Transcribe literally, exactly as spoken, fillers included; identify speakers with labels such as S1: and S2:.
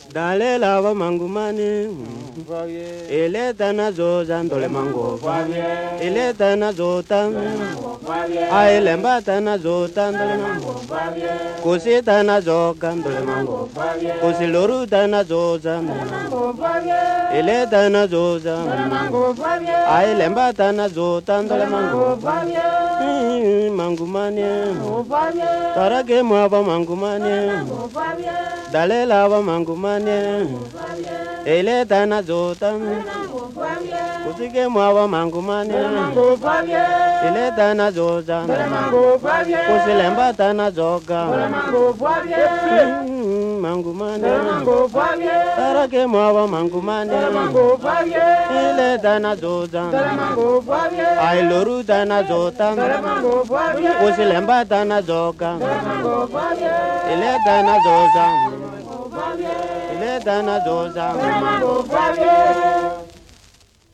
S1: Dale lava mangumani, ele tana zoza ndole mango, ele tana zota, ai lemba tana zota ndole mango, kusi tana zoka ndole mango, kusi loru tana zoza, ele tana zoza, ai lemba tana zota ndole mango, mangumani, tarake mwava mangumani, dale lava mangumani. Ele tana zota, kusike mwawa mangumani. Ele tana zoza, kusilemba tana zoga. Mangumani, tarake mwawa mangumani. Ele tana zoza, ai loru tana zota, kusilemba tana zoga. Ele tana zoza. Ele tana zoza,